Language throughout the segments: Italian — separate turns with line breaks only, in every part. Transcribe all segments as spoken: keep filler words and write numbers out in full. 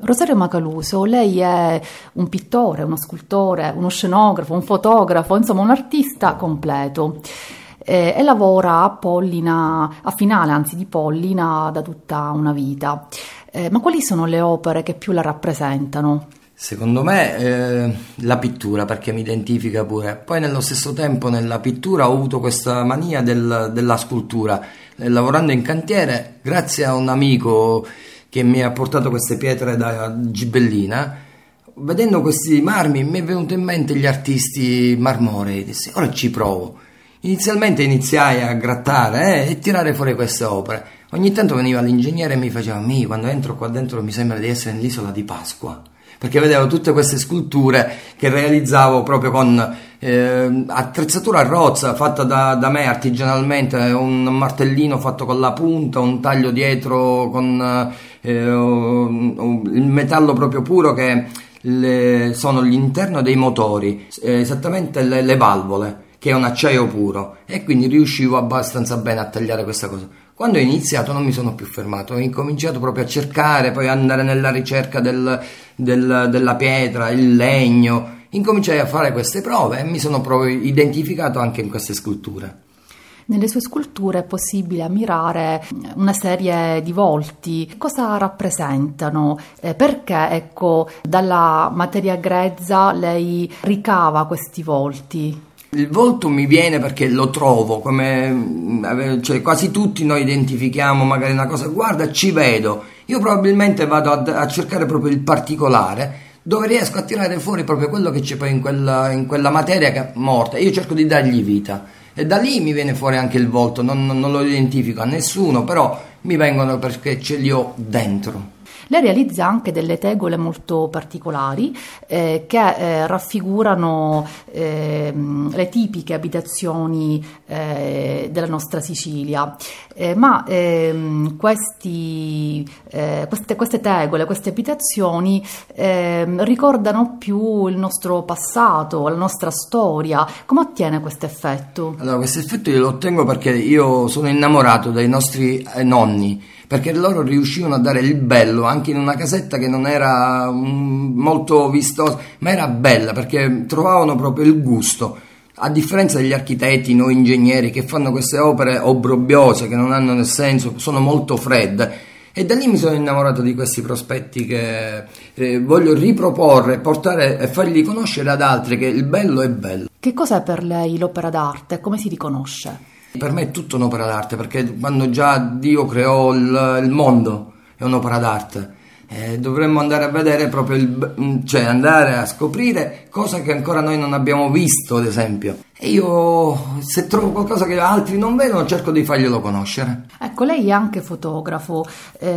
Rosario Macaluso, lei è un pittore, uno scultore, uno scenografo, un fotografo, insomma un artista completo eh, e lavora a Pollina, a Finale anzi di Pollina da tutta una vita. Eh, ma quali sono le opere che più la rappresentano?
Secondo me eh, la pittura, perché mi identifica pure. Poi nello stesso tempo nella pittura ho avuto questa mania del, della scultura. Eh, lavorando in cantiere, grazie a un amico che mi ha portato queste pietre da Gibellina, vedendo questi marmi mi è venuto in mente gli artisti marmorei, dissi ora ci provo. Inizialmente iniziai a grattare eh, e tirare fuori queste opere. Ogni tanto veniva l'ingegnere e mi faceva mi quando entro qua dentro mi sembra di essere nell'isola di Pasqua, perché vedevo tutte queste sculture che realizzavo proprio con eh, attrezzatura a rozza fatta da, da me artigianalmente, un martellino fatto con la punta, un taglio dietro con eh, un, un, il metallo proprio puro che le, sono l'interno dei motori, eh, esattamente le, le valvole, che è un acciaio puro, e quindi riuscivo abbastanza bene a tagliare questa cosa. Quando ho iniziato non mi sono più fermato, ho incominciato proprio a cercare, poi andare nella ricerca del, del, della pietra, il legno, incominciai a fare queste prove e mi sono proprio identificato anche in queste sculture.
Nelle sue sculture è possibile ammirare una serie di volti. Cosa rappresentano? Eh, perché, ecco, dalla materia grezza lei ricava questi volti?
Il volto mi viene perché lo trovo, come cioè, quasi tutti noi identifichiamo magari una cosa, guarda ci vedo, io probabilmente vado a, a cercare proprio il particolare, dove riesco a tirare fuori proprio quello che c'è poi in quella, in quella materia che è morta, io cerco di dargli vita e da lì mi viene fuori anche il volto, non, non lo identifico a nessuno, però mi vengono perché ce li ho dentro.
Lei realizza anche delle tegole molto particolari eh, che eh, raffigurano eh, le tipiche abitazioni eh, della nostra Sicilia, eh, ma eh, questi, eh, queste, queste tegole, queste abitazioni eh, ricordano più il nostro passato, la nostra storia. Come ottiene questo effetto?
Allora, questo effetto io lo ottengo perché io sono innamorato dei nostri eh, nonni, perché loro riuscivano a dare il bello anche in una casetta che non era um, molto vistosa, ma era bella perché trovavano proprio il gusto, a differenza degli architetti, noi ingegneri che fanno queste opere obbrobriose che non hanno nel senso, sono molto fredde, e da lì mi sono innamorato di questi prospetti che eh, voglio riproporre, portare e fargli conoscere ad altri che il bello è bello.
Che cos'è per lei l'opera d'arte? Come si riconosce?
Per me è tutto un'opera d'arte, perché quando già Dio creò il, il mondo è un'opera d'arte. Eh, dovremmo andare a vedere proprio il, cioè andare a scoprire cose che ancora noi non abbiamo visto, ad esempio. E io, se trovo qualcosa che altri non vedono, cerco di farglielo conoscere.
Ecco, lei è anche fotografo.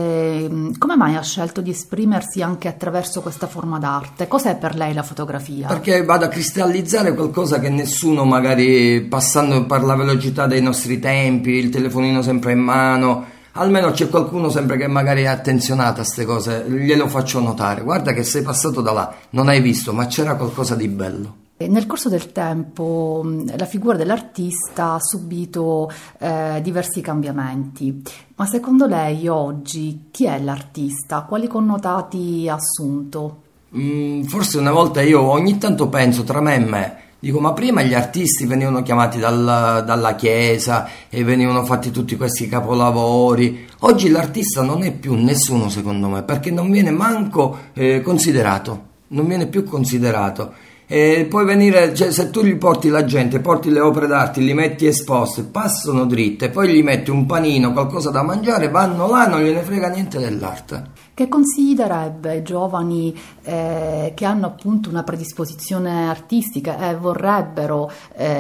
Eh, come mai ha scelto di esprimersi anche attraverso questa forma d'arte? Cos'è per lei la fotografia?
Perché vado a cristallizzare qualcosa che nessuno, magari passando per la velocità dei nostri tempi, il telefonino sempre in mano, almeno c'è qualcuno sempre che magari è attenzionato a queste cose, glielo faccio notare, guarda che sei passato da là, non hai visto, ma c'era qualcosa di bello.
Nel corso del tempo la figura dell'artista ha subito eh, diversi cambiamenti, ma secondo lei oggi chi è l'artista? Quali connotati ha assunto?
Mm, forse una volta io ogni tanto penso tra me e me, dico, ma prima gli artisti venivano chiamati dal, dalla chiesa e venivano fatti tutti questi capolavori. Oggi l'artista non è più nessuno, secondo me, perché non viene manco eh, considerato, non viene più considerato. E poi venire, cioè, se tu gli porti la gente, porti le opere d'arte, li metti esposte, passano dritte, poi gli metti un panino, qualcosa da mangiare, vanno là, non gliene frega niente dell'arte.
Che consigli darebbe ai giovani eh, che hanno appunto una predisposizione artistica e vorrebbero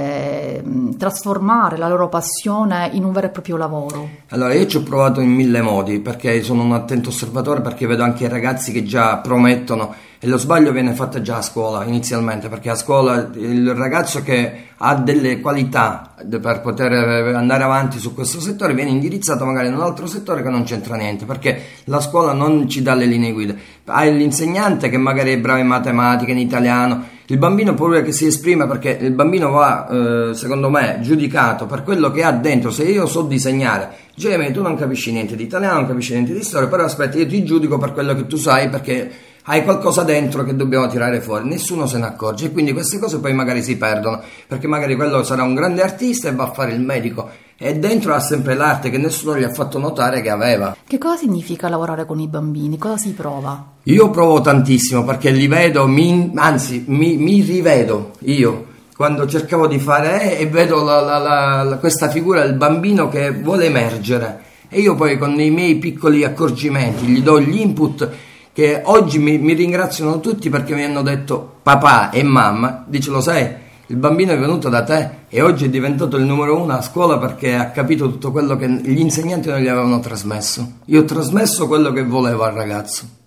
eh, trasformare la loro passione in un vero e proprio lavoro?
Allora, io ci ho provato in mille modi, perché sono un attento osservatore, perché vedo anche i ragazzi che già promettono, e lo sbaglio viene fatto già a scuola inizialmente, perché a scuola il ragazzo che ha delle qualità per poter andare avanti su questo settore viene indirizzato magari in un altro settore che non c'entra niente, perché la scuola non ci dà le linee guida. Hai l'insegnante che magari è bravo in matematica, in italiano, Il bambino pure che si esprime, perché il bambino va, eh, secondo me, giudicato per quello che ha dentro. Se io so disegnare, Jamie, tu non capisci niente di italiano, non capisci niente di storia, però aspetta, io ti giudico per quello che tu sai, perché hai qualcosa dentro che dobbiamo tirare fuori. Nessuno se ne accorge, e quindi queste cose poi magari si perdono, perché magari quello sarà un grande artista e va a fare il medico, e dentro ha sempre l'arte che nessuno gli ha fatto notare che aveva.
Che cosa significa lavorare con i bambini? Cosa si prova?
Io provo tantissimo, perché li vedo, mi, anzi mi, mi rivedo io quando cercavo di fare eh, e vedo la, la, la, la, questa figura del bambino che vuole emergere, e io poi con i miei piccoli accorgimenti gli do gli input che oggi mi, mi ringraziano tutti, perché mi hanno detto papà e mamma, dice lo sai, il bambino è venuto da te e oggi è diventato il numero uno a scuola perché ha capito tutto quello che gli insegnanti non gli avevano trasmesso. Io ho trasmesso quello che volevo al ragazzo.